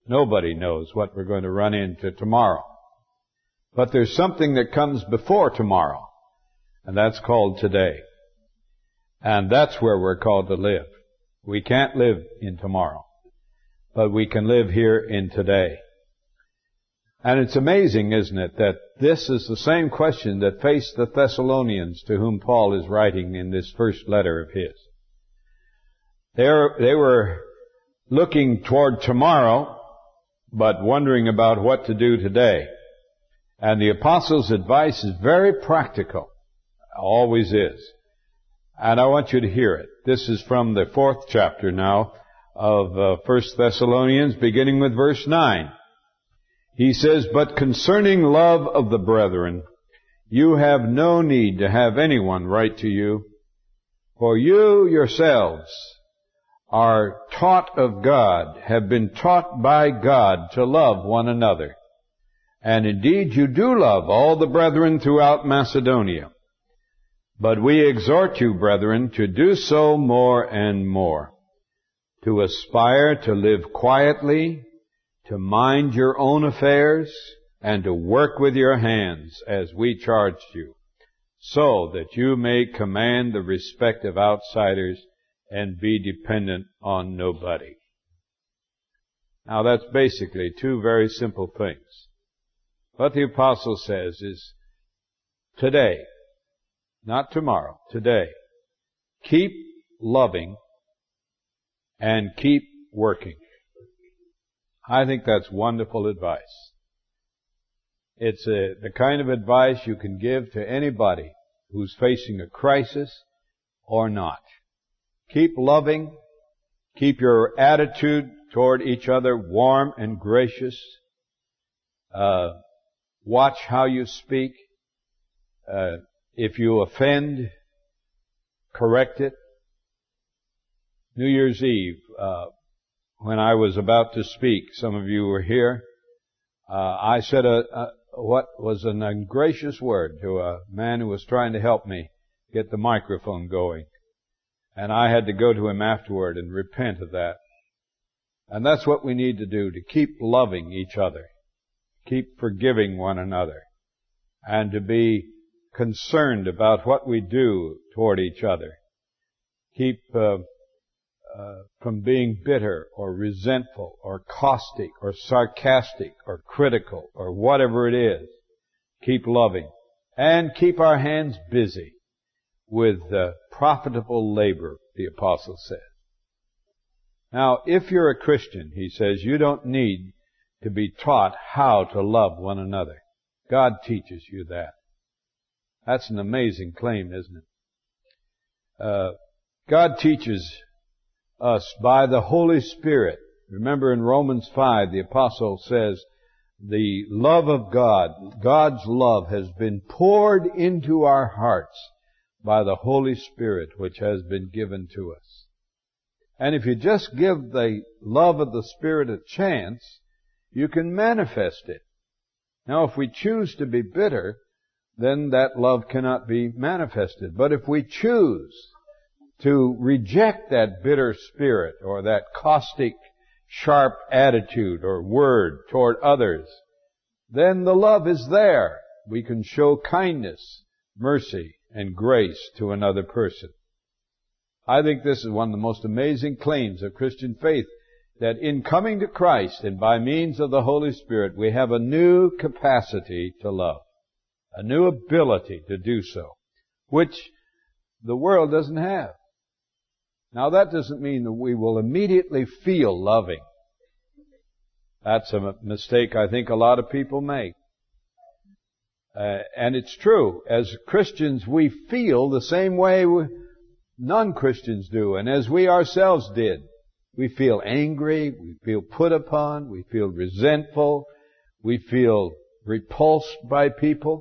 Nobody knows what we're going to run into tomorrow. But there's something that comes before tomorrow, and that's called today. And that's where we're called to live. We can't live in tomorrow, but we can live here in today. And it's amazing, isn't it, that this is the same question that faced the Thessalonians, to whom Paul is writing in this first letter of his. They were looking toward tomorrow, but wondering about what to do today. And the apostles' advice is very practical. Always is. And I want you to hear it. This is from the 4th chapter now of 1 Thessalonians, beginning with verse 9. He says, "But concerning love of the brethren, you have no need to have anyone write to you, for you yourselves are taught of God, have been taught by God to love one another. And indeed you do love all the brethren throughout Macedonia. But we exhort you, brethren, to do so more and more, to aspire to live quietly, to mind your own affairs, and to work with your hands as we charged you, so that you may command the respect of outsiders and be dependent on nobody." Now that's basically two very simple things. What the apostle says is, today, not tomorrow, today, keep loving and keep working. I think that's wonderful advice. It's the kind of advice you can give to anybody who's facing a crisis or not. Keep loving. Keep your attitude toward each other warm and gracious. Watch how you speak. If you offend, correct it. New Year's Eve, when I was about to speak, some of you were here, I said what was an ungracious word to a man who was trying to help me get the microphone going. And I had to go to him afterward and repent of that. And that's what we need to do, to keep loving each other, keep forgiving one another, and to be concerned about what we do toward each other. Keep from being bitter or resentful or caustic or sarcastic or critical or whatever it is. Keep loving. And keep our hands busy with profitable labor, the apostle says. Now, if you're a Christian, he says, you don't need to be taught how to love one another. God teaches you that. That's an amazing claim, isn't it? God teaches us by the Holy Spirit. Remember in Romans 5, the apostle says, the love of God, God's love has been poured into our hearts by the Holy Spirit which has been given to us. And if you just give the love of the Spirit a chance, you can manifest it. Now, if we choose to be bitter, then that love cannot be manifested. But if we choose to reject that bitter spirit or that caustic, sharp attitude or word toward others, then the love is there. We can show kindness, mercy, and grace to another person. I think this is one of the most amazing claims of Christian faith, that in coming to Christ and by means of the Holy Spirit, we have a new capacity to love, a new ability to do so, which the world doesn't have. Now, that doesn't mean that we will immediately feel loving. That's a mistake I think a lot of people make. And it's true. As Christians, we feel the same way non-Christians do, and as we ourselves did. We feel angry, we feel put upon, we feel resentful, we feel repulsed by people.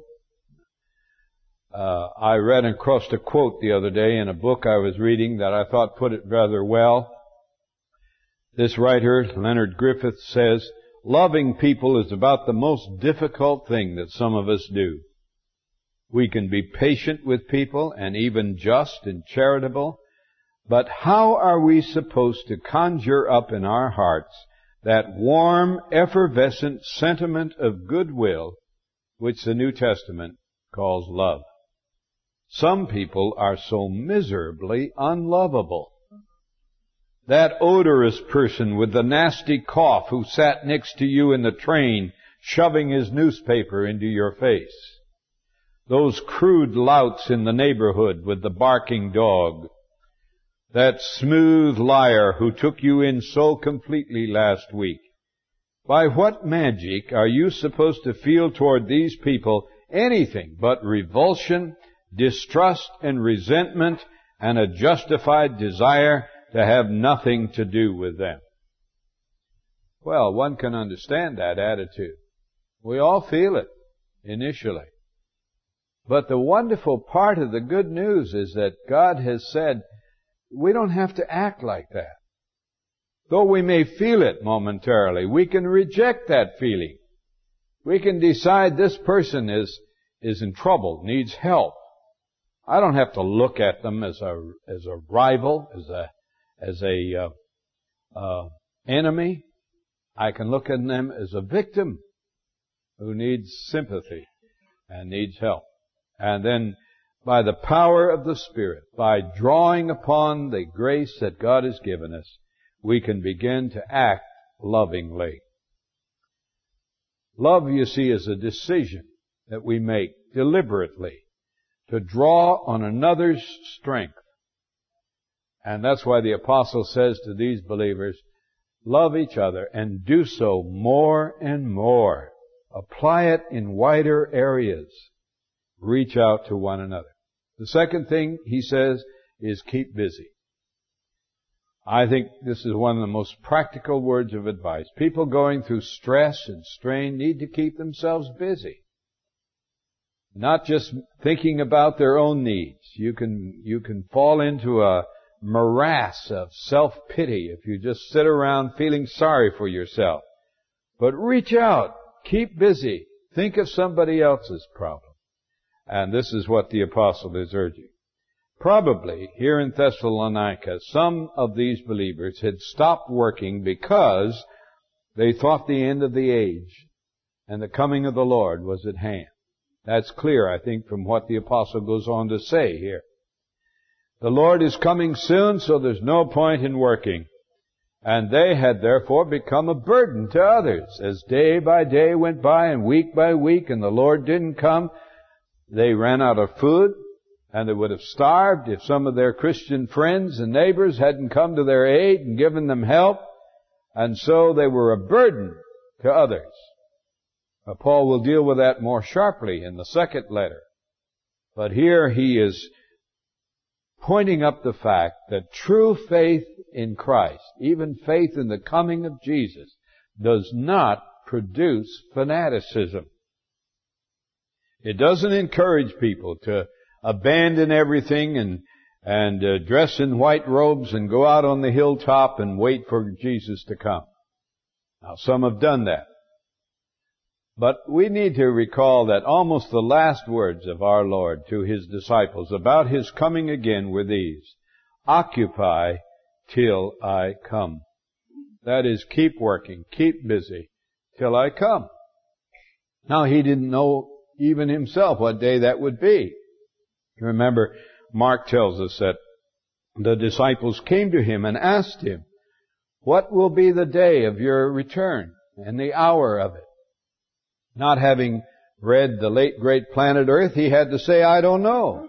I ran across a quote the other day in a book I was reading that I thought put it rather well. This writer, Leonard Griffith, says, "Loving people is about the most difficult thing that some of us do. We can be patient with people and even just and charitable, but how are we supposed to conjure up in our hearts that warm, effervescent sentiment of goodwill which the New Testament calls love. Some people are so miserably unlovable. That odorous person with the nasty cough who sat next to you in the train, shoving his newspaper into your face. Those crude louts in the neighborhood with the barking dog. That smooth liar who took you in so completely last week. By what magic are you supposed to feel toward these people anything but revulsion, distrust, and resentment, and a justified desire to have nothing to do with them? Well, one can understand that attitude. We all feel it initially. But the wonderful part of the good news is that God has said we don't have to act like that. Though we may feel it momentarily, we can reject that feeling. We can decide this person is in trouble, needs help. I don't have to look at them as a rival, as a enemy. I can look at them as a victim who needs sympathy and needs help. And then by the power of the Spirit, by drawing upon the grace that God has given us, we can begin to act lovingly. Love, you see, is a decision that we make deliberately to draw on another's strength. And that's why the apostle says to these believers, love each other and do so more and more. Apply it in wider areas. Reach out to one another. The second thing he says is keep busy. I think this is one of the most practical words of advice. People going through stress and strain need to keep themselves busy. Not just thinking about their own needs. You can fall into a morass of self-pity if you just sit around feeling sorry for yourself. But reach out. Keep busy. Think of somebody else's problem. And this is what the apostle is urging. Probably, here in Thessalonica, some of these believers had stopped working because they thought the end of the age and the coming of the Lord was at hand. That's clear, I think, from what the apostle goes on to say here. The Lord is coming soon, so there's no point in working. And they had therefore become a burden to others. As day by day went by and week by week and the Lord didn't come, they ran out of food, and they would have starved if some of their Christian friends and neighbors hadn't come to their aid and given them help. And so they were a burden to others. Paul will deal with that more sharply in the second letter. But here he is pointing up the fact that true faith in Christ, even faith in the coming of Jesus, does not produce fanaticism. It doesn't encourage people to abandon everything and dress in white robes and go out on the hilltop and wait for Jesus to come. Now, some have done that. But we need to recall that almost the last words of our Lord to His disciples about His coming again were these: occupy till I come. That is, keep working, keep busy till I come. Now, He didn't know even Himself what day that would be. Remember, Mark tells us that the disciples came to Him and asked Him, what will be the day of your return and the hour of it? Not having read the late great Planet Earth, he had to say, I don't know.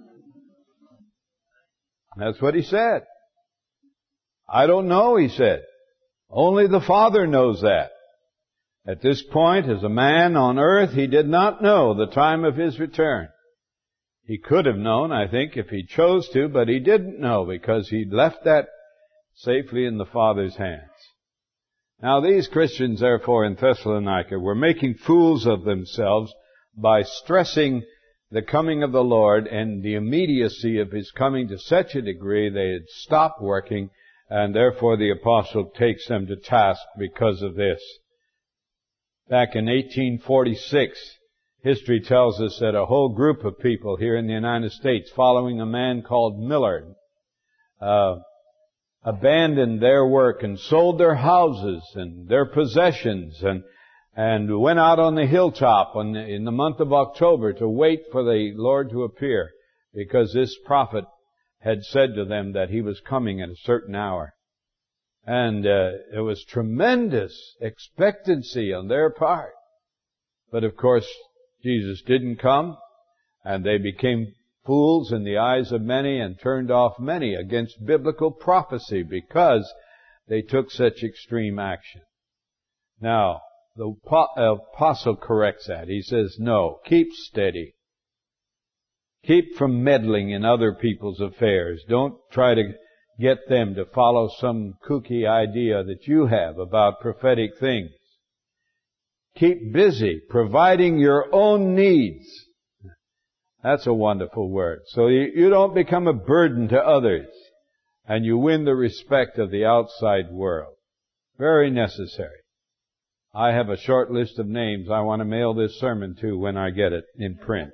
That's what he said. I don't know, he said. Only the Father knows that. At this point, as a man on earth, he did not know the time of his return. He could have known, I think, if he chose to, but he didn't know because he left that safely in the Father's hands. Now, these Christians, therefore, in Thessalonica were making fools of themselves by stressing the coming of the Lord and the immediacy of His coming to such a degree they had stopped working, and therefore the apostle takes them to task because of this. Back in 1846, history tells us that a whole group of people here in the United States, following a man called Millard, abandoned their work and sold their houses and their possessions and went out on the hilltop in the month of October to wait for the Lord to appear, because this prophet had said to them that He was coming at a certain hour. And it was tremendous expectancy on their part. But of course, Jesus didn't come, and they became fools in the eyes of many and turned off many against biblical prophecy because they took such extreme action. Now, the apostle corrects that. He says, no, keep steady. Keep from meddling in other people's affairs. Don't try to get them to follow some kooky idea that you have about prophetic things. Keep busy providing your own needs. That's a wonderful word. So you don't become a burden to others, and you win the respect of the outside world. Very necessary. I have a short list of names I want to mail this sermon to when I get it in print.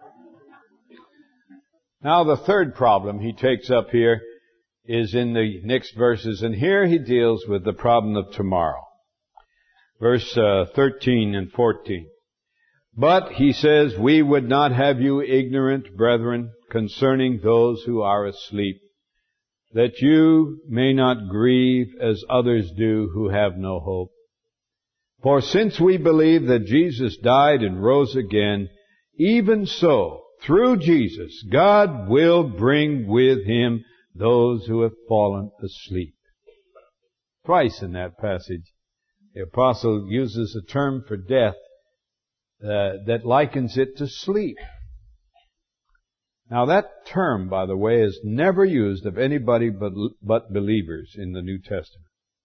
Now the third problem he takes up here is in the next verses, and here he deals with the problem of tomorrow. Verse 13 and 14. But, he says, we would not have you ignorant, brethren, concerning those who are asleep, that you may not grieve as others do who have no hope. For since we believe that Jesus died and rose again, even so, through Jesus, God will bring with Him those who have fallen asleep. Twice in that passage, the apostle uses a term for death that likens it to sleep. Now that term, by the way, is never used of anybody but believers in the New Testament.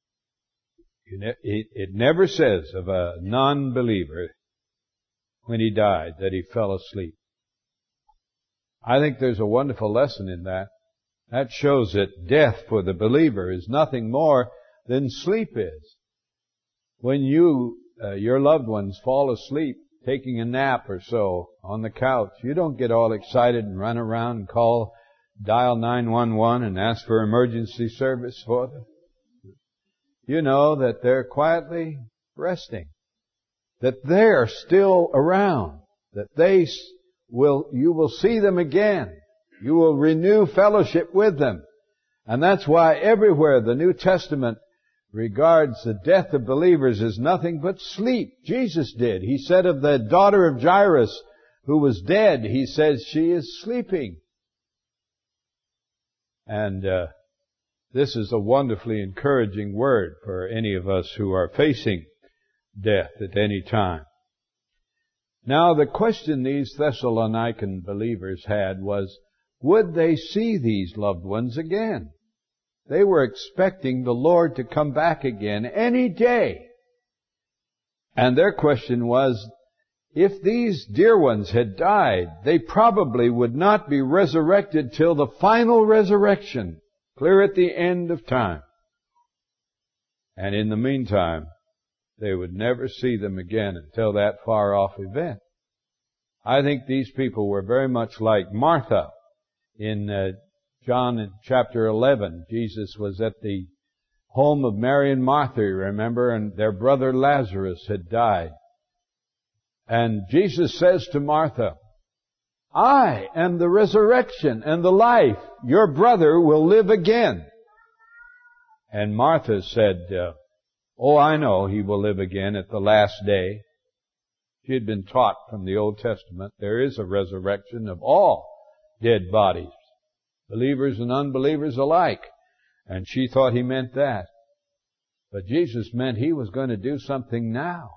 It never says of a non-believer when he died that he fell asleep. I think there's a wonderful lesson in that. That shows that death for the believer is nothing more than sleep is. When your loved ones fall asleep, taking a nap or so on the couch, you don't get all excited and run around and dial 911 and ask for emergency service for them. You know that they're quietly resting, that they're still around, that you will see them again. You will renew fellowship with them. And that's why everywhere the New Testament regards the death of believers as nothing but sleep. Jesus did. He said of the daughter of Jairus who was dead, He says she is sleeping. And this is a wonderfully encouraging word for any of us who are facing death at any time. Now the question these Thessalonican believers had was, would they see these loved ones again? They were expecting the Lord to come back again any day. And their question was, if these dear ones had died, they probably would not be resurrected till the final resurrection, clear at the end of time. And in the meantime, they would never see them again until that far off event. I think these people were very much like Martha in John in chapter 11, Jesus was at the home of Mary and Martha, remember, and their brother Lazarus had died. And Jesus says to Martha, I am the resurrection and the life. Your brother will live again. And Martha said, oh, I know he will live again at the last day. She had been taught from the Old Testament there is a resurrection of all dead bodies, believers and unbelievers alike. And she thought He meant that. But Jesus meant He was going to do something now.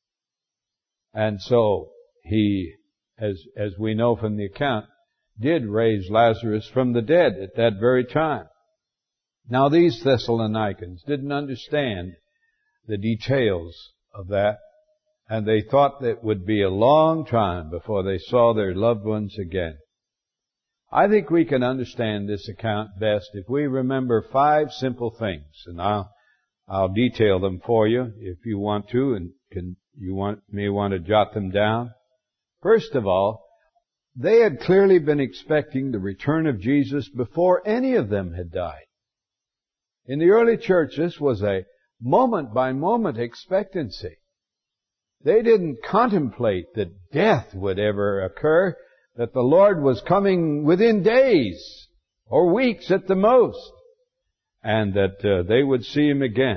And so He, as we know from the account, did raise Lazarus from the dead at that very time. Now these Thessalonians didn't understand the details of that, and they thought that it would be a long time before they saw their loved ones again. I think we can understand this account best if we remember 5 simple things, and I'll detail them for you if you want to, and may want to jot them down. First of all, they had clearly been expecting the return of Jesus before any of them had died. In the early church, this was a moment-by-moment expectancy. They didn't contemplate that death would ever occur, that the Lord was coming within days or weeks at the most, and that they would see Him again.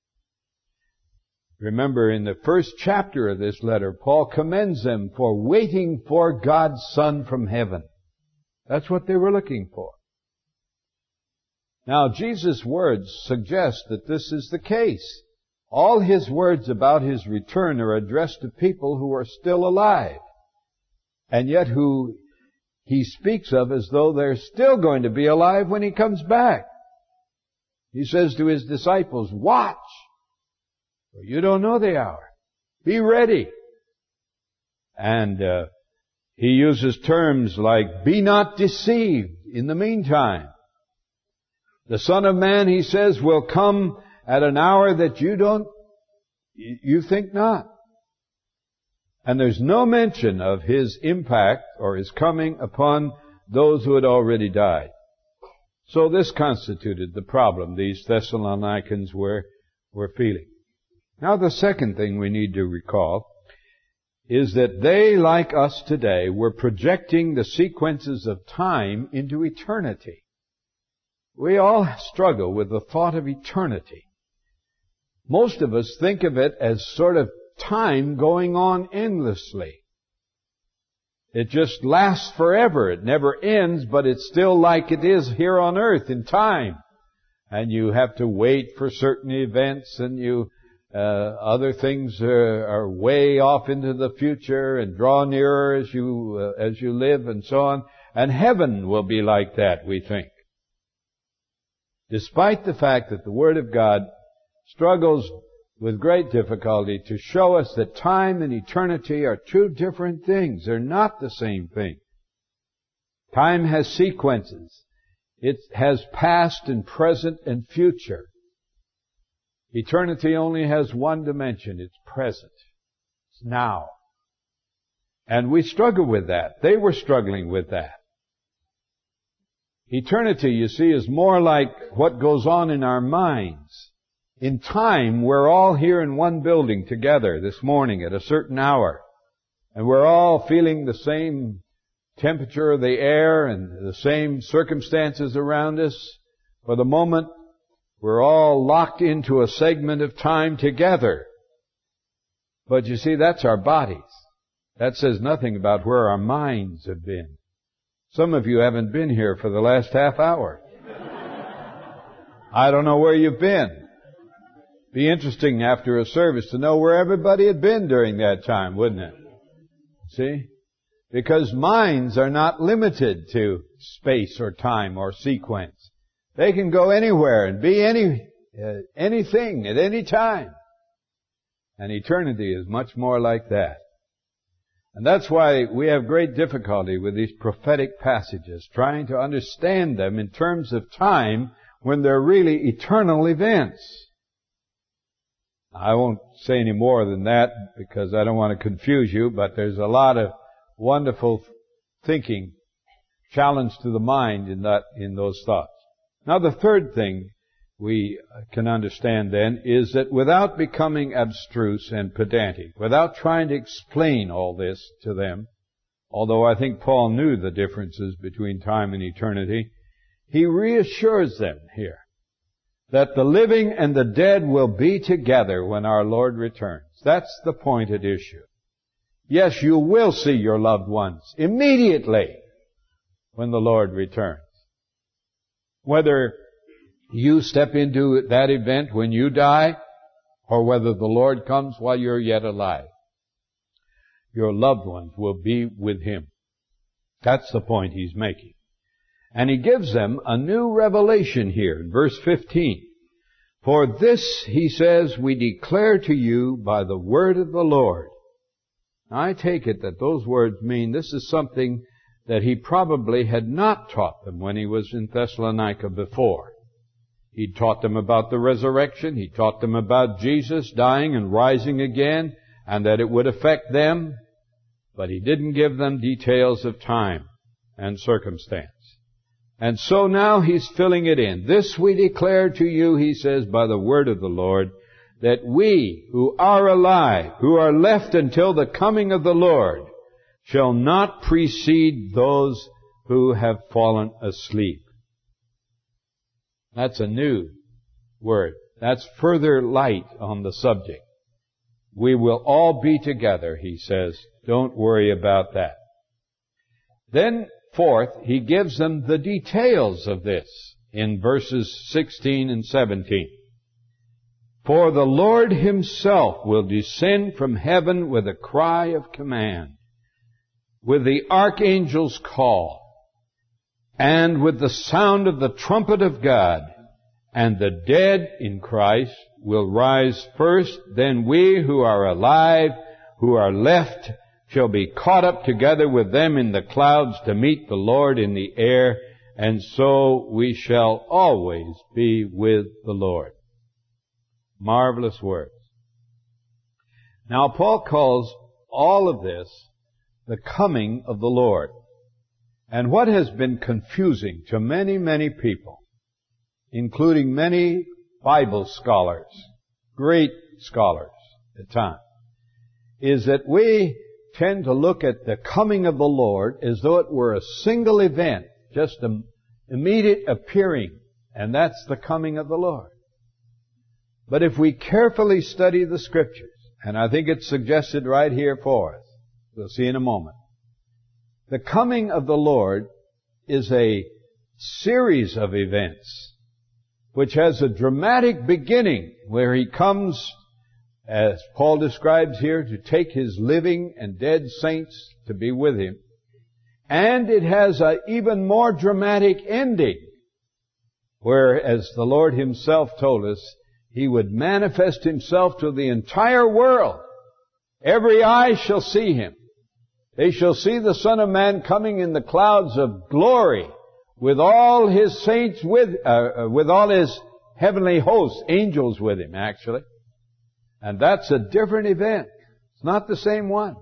Remember, in the first chapter of this letter, Paul commends them for waiting for God's Son from heaven. That's what they were looking for. Now, Jesus' words suggest that this is the case. All His words about His return are addressed to people who are still alive, and yet who He speaks of as though they're still going to be alive when He comes back. He says to His disciples, watch, for you don't know the hour. Be ready. And He uses terms like, be not deceived in the meantime. The Son of Man, He says, will come at an hour that you think not. And there's no mention of His impact or His coming upon those who had already died. So this constituted the problem these Thessalonians were feeling. Now the second thing we need to recall is that they, like us today, were projecting the sequences of time into eternity. We all struggle with the thought of eternity. Most of us think of it as sort of time going on endlessly. It just lasts forever. It never ends, but it's still like it is here on earth in time. And you have to wait for certain events, and other things are way off into the future and draw nearer as you live and so on. And heaven will be like that, we think. Despite the fact that the Word of God struggles with great difficulty to show us that time and eternity are two different things. They're not the same thing. Time has sequences. It has past and present and future. Eternity only has one dimension. It's present. It's now. And we struggle with that. They were struggling with that. Eternity, you see, is more like what goes on in our minds. In time, we're all here in one building together this morning at a certain hour. And we're all feeling the same temperature of the air and the same circumstances around us. For the moment, we're all locked into a segment of time together. But you see, that's our bodies. That says nothing about where our minds have been. Some of you haven't been here for the last half hour. I don't know where you've been. Be interesting after a service to know where everybody had been during that time, wouldn't it? See? Because minds are not limited to space or time or sequence. They can go anywhere and be anything at any time. And eternity is much more like that. And that's why we have great difficulty with these prophetic passages, trying to understand them in terms of time when they're really eternal events. I won't say any more than that because I don't want to confuse you, but there's a lot of wonderful thinking, challenge to the mind in those thoughts. Now the third thing we can understand then is that without becoming abstruse and pedantic, without trying to explain all this to them, although I think Paul knew the differences between time and eternity, he reassures them here that the living and the dead will be together when our Lord returns. That's the point at issue. Yes, you will see your loved ones immediately when the Lord returns. Whether you step into that event when you die, or whether the Lord comes while you're yet alive, your loved ones will be with Him. That's the point he's making. And he gives them a new revelation here in verse 15. For this, he says, we declare to you by the word of the Lord. Now, I take it that those words mean this is something that he probably had not taught them when he was in Thessalonica before. He taught them about the resurrection. He taught them about Jesus dying and rising again, and that it would affect them. But he didn't give them details of time and circumstance. And so now he's filling it in. This we declare to you, he says, by the word of the Lord, that we who are alive, who are left until the coming of the Lord, shall not precede those who have fallen asleep. That's a new word. That's further light on the subject. We will all be together, he says. Don't worry about that. Then, fourth, he gives them the details of this in verses 16 and 17. For the Lord himself will descend from heaven with a cry of command, with the archangel's call, and with the sound of the trumpet of God, and the dead in Christ will rise first, then we who are alive, who are left, shall be caught up together with them in the clouds to meet the Lord in the air, and so we shall always be with the Lord. Marvelous words. Now Paul calls all of this the coming of the Lord. And what has been confusing to many, many people, including many Bible scholars, great scholars at times, is that we tend to look at the coming of the Lord as though it were a single event, just an immediate appearing, and that's the coming of the Lord. But if we carefully study the Scriptures, and I think it's suggested right here for us, we'll see in a moment, the coming of the Lord is a series of events which has a dramatic beginning where he comes, as Paul describes here, to take his living and dead saints to be with him. And it has an even more dramatic ending where, as the Lord himself told us, he would manifest himself to the entire world. Every eye shall see him. They shall see the Son of Man coming in the clouds of glory with all his saints with all his heavenly hosts, angels with him, actually. And that's a different event. It's not the same one.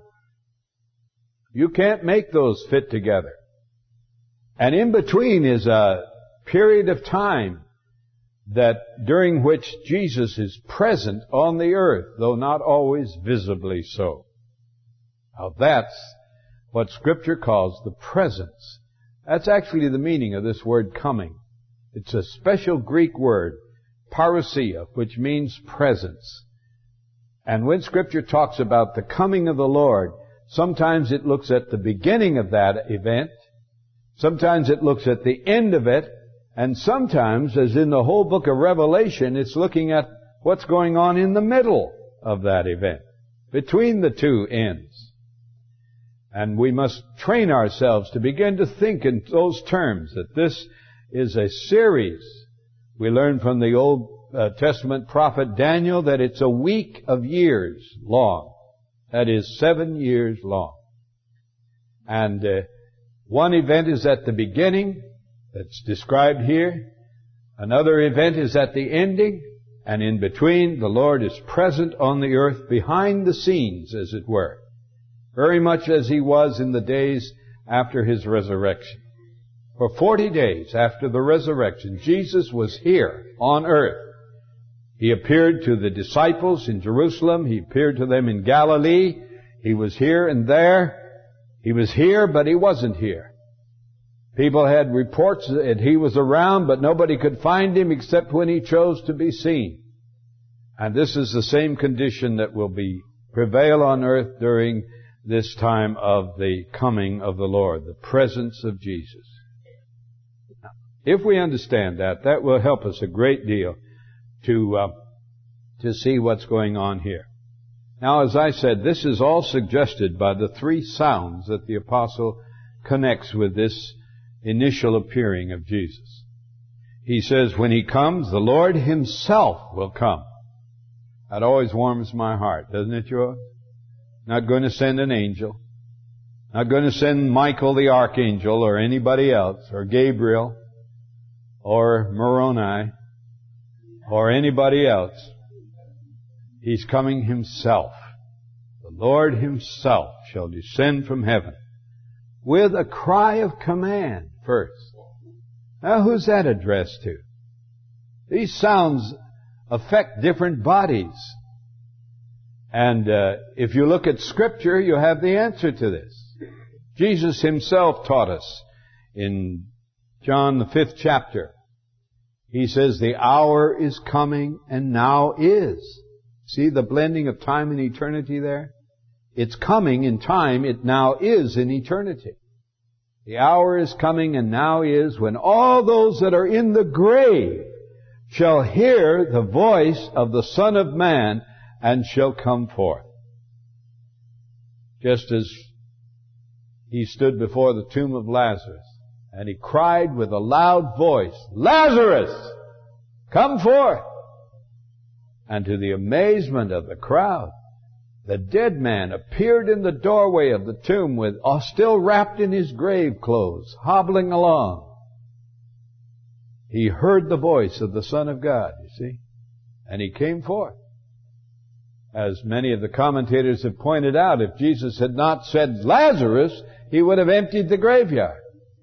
You can't make those fit together. And in between is a period of time that during which Jesus is present on the earth, though not always visibly so. Now that's what Scripture calls the presence. That's actually the meaning of this word coming. It's a special Greek word, parousia, which means presence. And when Scripture talks about the coming of the Lord, sometimes it looks at the beginning of that event, sometimes it looks at the end of it, and sometimes, as in the whole book of Revelation, it's looking at what's going on in the middle of that event, between the two ends. And we must train ourselves to begin to think in those terms, that this is a series. We learn from the Old Testament prophet Daniel that it's a week of years long. That is 7 years long. And one event is at the beginning, that's described here. Another event is at the ending, and in between, the Lord is present on the earth behind the scenes, as it were, very much as he was in the days after his resurrection. For 40 days after the resurrection, Jesus was here on earth. He appeared to the disciples in Jerusalem. He appeared to them in Galilee. He was here and there. He was here, but he wasn't here. People had reports that he was around, but nobody could find him except when he chose to be seen. And this is the same condition that will prevail on earth during this time of the coming of the Lord, the presence of Jesus. If we understand that, that will help us a great deal to see what's going on here. Now, as I said, this is all suggested by the three sounds that the apostle connects with this initial appearing of Jesus. He says, when he comes, the Lord himself will come. That always warms my heart, doesn't it, yours? Not going to send an angel. Not going to send Michael the archangel or anybody else, or Gabriel, or Moroni, or anybody else. He's coming himself. The Lord himself shall descend from heaven with a cry of command first. Now, who's that addressed to? These sounds affect different bodies. And if you look at Scripture, you have the answer to this. Jesus himself taught us in John the 5th chapter. He says, the hour is coming and now is. See the blending of time and eternity there? It's coming in time, it now is in eternity. The hour is coming and now is when all those that are in the grave shall hear the voice of the Son of Man and shall come forth. Just as he stood before the tomb of Lazarus and he cried with a loud voice, Lazarus, come forth! And to the amazement of the crowd, the dead man appeared in the doorway of the tomb with still wrapped in his grave clothes, hobbling along. He heard the voice of the Son of God, you see, and he came forth. As many of the commentators have pointed out, if Jesus had not said Lazarus, he would have emptied the graveyard.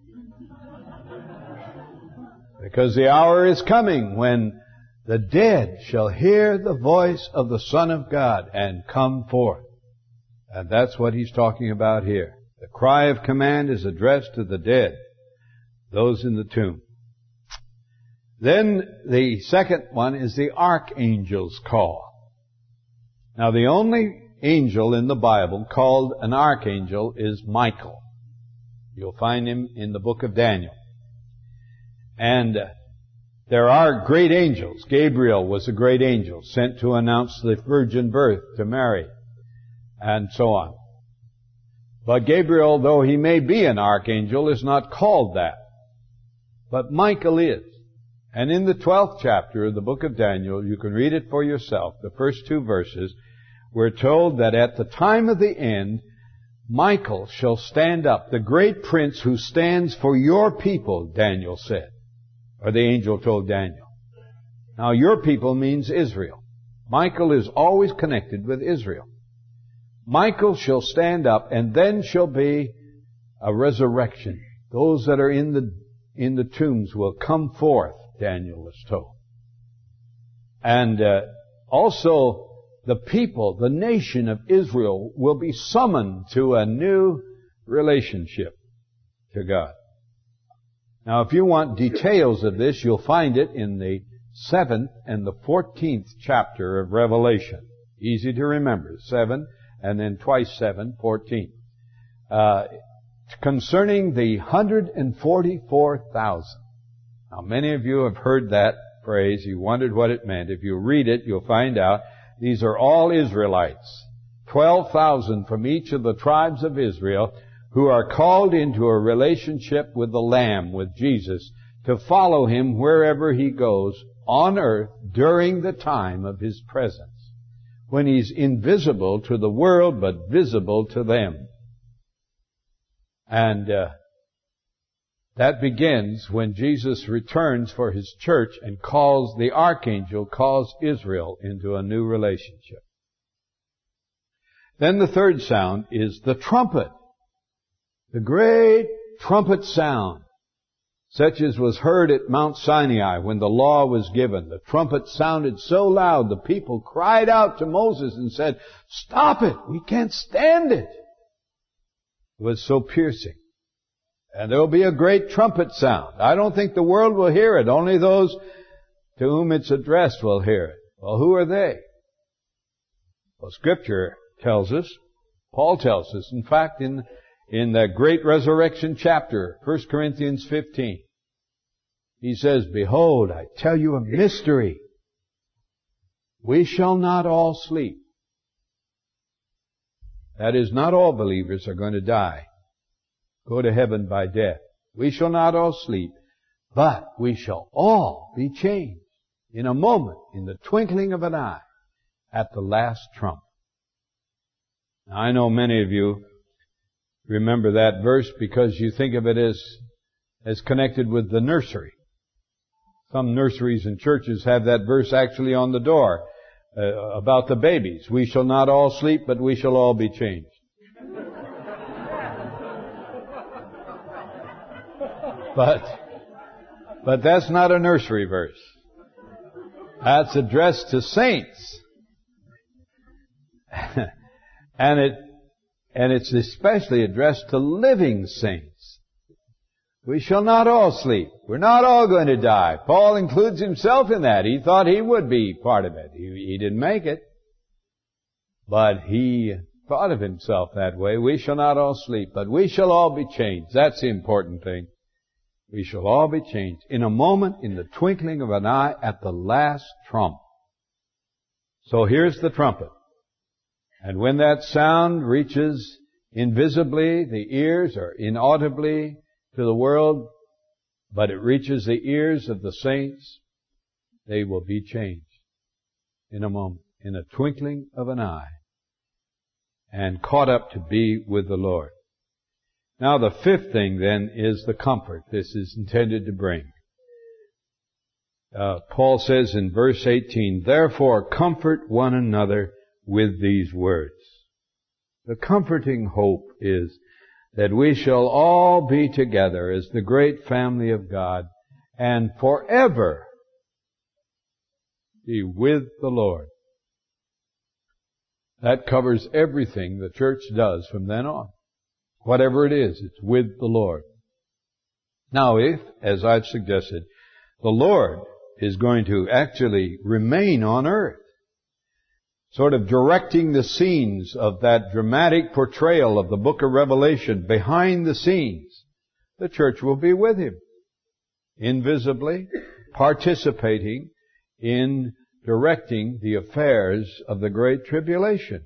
Because the hour is coming when the dead shall hear the voice of the Son of God and come forth. And that's what he's talking about here. The cry of command is addressed to the dead, those in the tomb. Then the second one is the archangel's call. Now the only angel in the Bible called an archangel is Michael. You'll find him in the book of Daniel. And there are great angels. Gabriel was a great angel sent to announce the virgin birth to Mary and so on. But Gabriel, though he may be an archangel, is not called that. But Michael is. And in the 12th chapter of the book of Daniel, you can read it for yourself, the first 2 verses, we're told that at the time of the end, Michael shall stand up, the great prince who stands for your people, Daniel said. Or the angel told Daniel. Now, your people means Israel. Michael is always connected with Israel. Michael shall stand up, and then shall be a resurrection. Those that are in the tombs will come forth, Daniel is told. And also, the people, the nation of Israel, will be summoned to a new relationship to God. Now, if you want details of this, you'll find it in the 7th and the 14th chapter of Revelation. Easy to remember. 7 and then twice 7, 14. Concerning the 144,000. Now, many of you have heard that phrase. You wondered what it meant. If you read it, you'll find out these are all Israelites. 12,000 from each of the tribes of Israel, who are called into a relationship with the Lamb, with Jesus, to follow him wherever he goes on earth during the time of his presence, when he's invisible to the world but visible to them. And that begins when Jesus returns for his church and the archangel calls Israel into a new relationship. Then the third sound is the trumpet. The great trumpet sound, such as was heard at Mount Sinai when the law was given. The trumpet sounded so loud, the people cried out to Moses and said, "Stop it! We can't stand it!" It was so piercing. And there will be a great trumpet sound. I don't think the world will hear it. Only those to whom it's addressed will hear it. Well, who are they? Well, Scripture tells us, Paul tells us, in fact, in that great resurrection chapter, 1 Corinthians 15, he says, "Behold, I tell you a mystery. We shall not all sleep." That is, not all believers are going to die, go to heaven by death. We shall not all sleep, but we shall all be changed in a moment, in the twinkling of an eye, at the last trump. Now, I know many of you remember that verse because you think of it as connected with the nursery. Some nurseries and churches have that verse actually on the door about the babies. We shall not all sleep, but we shall all be changed. But But that's not a nursery verse. That's addressed to saints. And it's especially addressed to living saints. We shall not all sleep. We're not all going to die. Paul includes himself in that. He thought he would be part of it. He didn't make it. But he thought of himself that way. We shall not all sleep, but we shall all be changed. That's the important thing. We shall all be changed in a moment, in the twinkling of an eye, at the last trump. So here's the trumpet. And when that sound reaches invisibly the ears or inaudibly to the world, but it reaches the ears of the saints, they will be changed in a moment, in a twinkling of an eye, and caught up to be with the Lord. Now the fifth thing then is the comfort this is intended to bring. Paul says in verse 18, therefore comfort one another with these words. The comforting hope is that we shall all be together as the great family of God and forever be with the Lord. That covers everything the church does from then on. Whatever it is, it's with the Lord. Now if, as I've suggested, the Lord is going to actually remain on earth, sort of directing the scenes of that dramatic portrayal of the book of Revelation behind the scenes, the church will be with him, invisibly participating in directing the affairs of the Great Tribulation,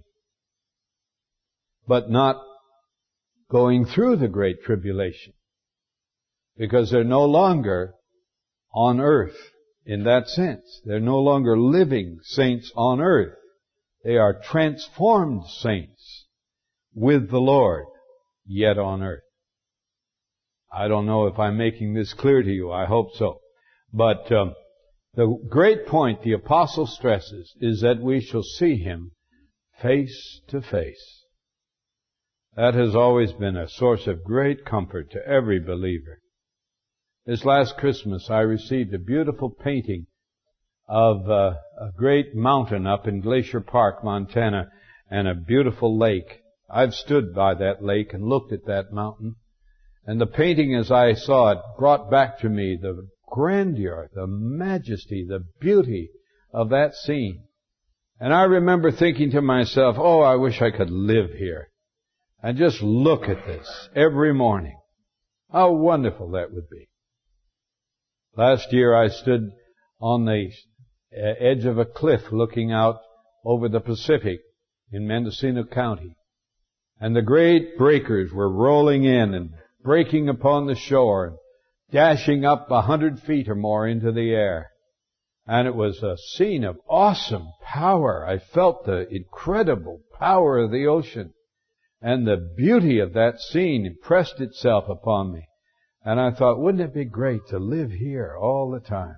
but not going through the Great Tribulation, because they're no longer on earth in that sense. They're no longer living saints on earth. They are transformed saints with the Lord, yet on earth. I don't know if I'm making this clear to you. I hope so. But the great point the apostle stresses is that we shall see him face to face. That has always been a source of great comfort to every believer. This last Christmas I received a beautiful painting of a great mountain up in Glacier Park, Montana, and a beautiful lake. I've stood by that lake and looked at that mountain. And the painting as I saw it brought back to me the grandeur, the majesty, the beauty of that scene. And I remember thinking to myself, oh, I wish I could live here and just look at this every morning. How wonderful that would be. Last year I stood on the edge of a cliff looking out over the Pacific in Mendocino County. And the great breakers were rolling in and breaking upon the shore and dashing up 100 feet or more into the air. And it was a scene of awesome power. I felt the incredible power of the ocean. And the beauty of that scene impressed itself upon me. And I thought, wouldn't it be great to live here all the time?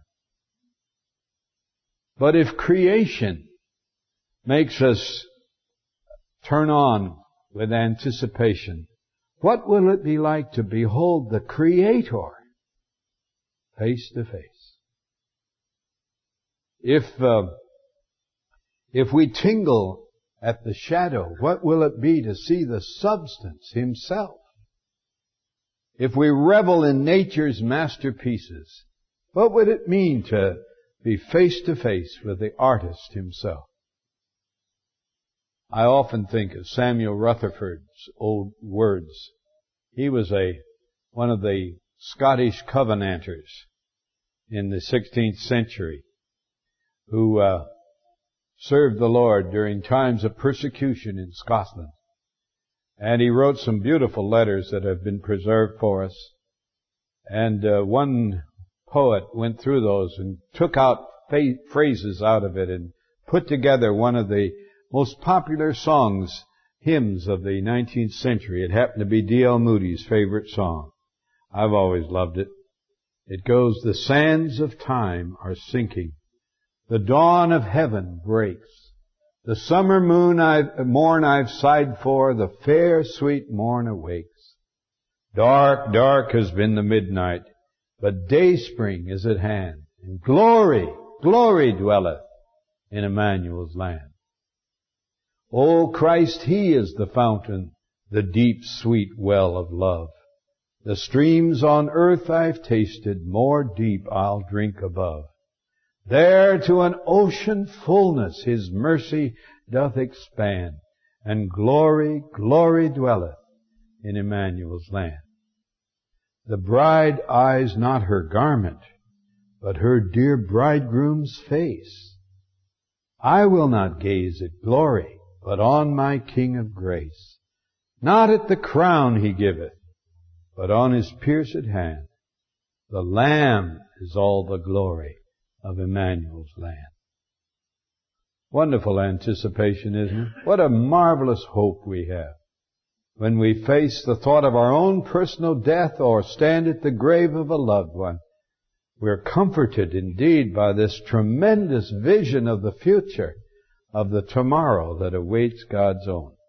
But if creation makes us turn on with anticipation, what will it be like to behold the Creator face to face? If we tingle at the shadow, what will it be to see the substance himself? If we revel in nature's masterpieces, what would it mean to be face to face with the artist himself? I often think of Samuel Rutherford's old words. He was one of the Scottish Covenanters in the 16th century who served the Lord during times of persecution in Scotland. And he wrote some beautiful letters that have been preserved for us. And one poet went through those and took out phrases out of it and put together one of the most popular songs, hymns of the 19th century. It happened to be D.L. Moody's favorite song. I've always loved it. It goes, the sands of time are sinking. The dawn of heaven breaks. The summer morn I've sighed for, the fair sweet morn awakes. Dark, dark has been the midnight, but dayspring is at hand, and glory, glory dwelleth in Emmanuel's land. O Christ, He is the fountain, the deep, sweet well of love. The streams on earth I've tasted, more deep I'll drink above. There to an ocean fullness His mercy doth expand, and glory, glory dwelleth in Emmanuel's land. The bride eyes not her garment, but her dear bridegroom's face. I will not gaze at glory, but on my King of grace. Not at the crown He giveth, but on His pierced hand. The Lamb is all the glory of Emmanuel's land. Wonderful anticipation, isn't it? What a marvelous hope we have when we face the thought of our own personal death or stand at the grave of a loved one. We're comforted indeed by this tremendous vision of the future, of the tomorrow that awaits God's own.